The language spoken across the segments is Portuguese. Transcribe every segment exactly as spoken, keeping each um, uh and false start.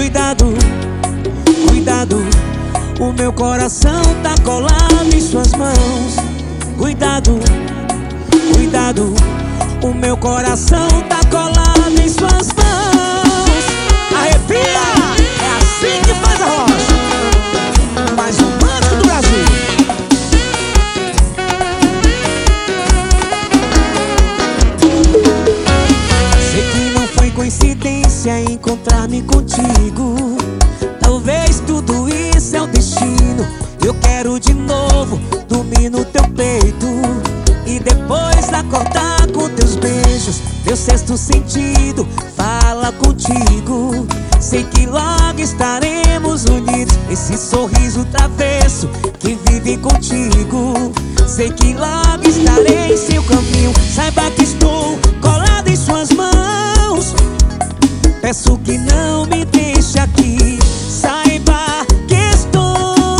Cuidado, cuidado, o meu coração tá colado em suas mãos. Cuidado, cuidado, o meu coração tá colado em suas mãos. Arrepia! É assim que faz a rocha. Mais romântico do Brasil. Sei que não foi coincidência encontrar-me contigo. Talvez tudo isso é o destino. Eu quero de novo dormir no teu peito e depois acordar com teus beijos. Meu sexto sentido fala contigo. Sei que logo estaremos unidos. Esse sorriso travesso que vive contigo. Sei que logo estarei em seu caminho. Saiba que estou colado em suas mãos. Peço que não me deixe aqui. Saiba que estou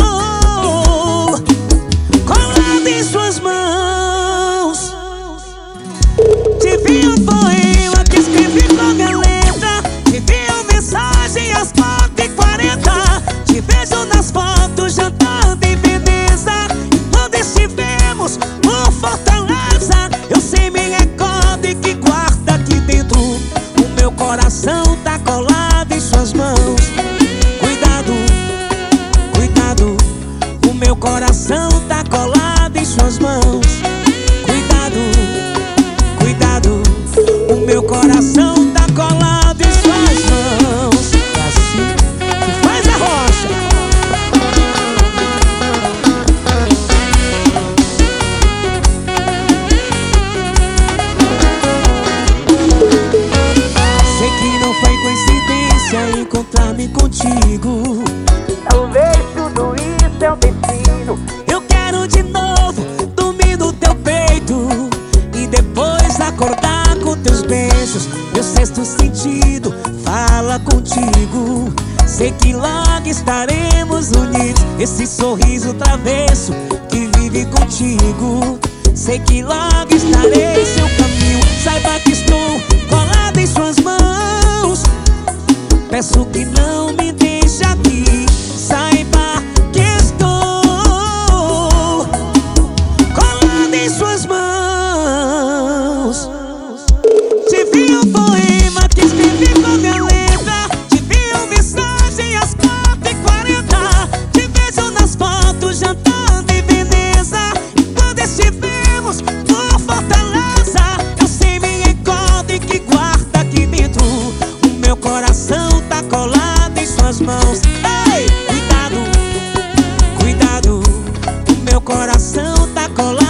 colado em suas mãos. Te vi um poema que escrevi com minha letra. Te vi uma mensagem às quatro e quarenta. Te vejo nas fotos jantando em Veneza. Quando estivemos por Fortaleza, eu sei me recordo e que guarda aqui dentro. O meu coração tá colado em suas mãos. Cuidado, cuidado, o meu coração tá colado em suas mãos. Cuidado, cuidado, o meu coração tá colado em suas mãos. É assim que faz a rocha. Sei que não foi coincidência encontrar-me contigo. Talvez tudo isso é o destino. Eu quero de novo dormir no teu peito e depois acordar com teus beijos. Meu sexto sentido fala contigo. Sei que logo estaremos unidos. Esse sorriso travesso que vive contigo. Sei que logo estarei em seu caminho. Saiba que estou colado em suas mãos. Peço que não me deixe aqui. Saiba que estou colado em suas mãos. Te vi um poema que escrevi com minha letra. Te vi uma mensagem às quatro e quarenta. Te vejo nas fotos jantando em Veneza. E quando estivemos por Fortaleza, eu sei me recordo e que guarda aqui dentro. O meu coração tá colado em suas mãos. Ei, cuidado, cuidado, o meu coração tá colado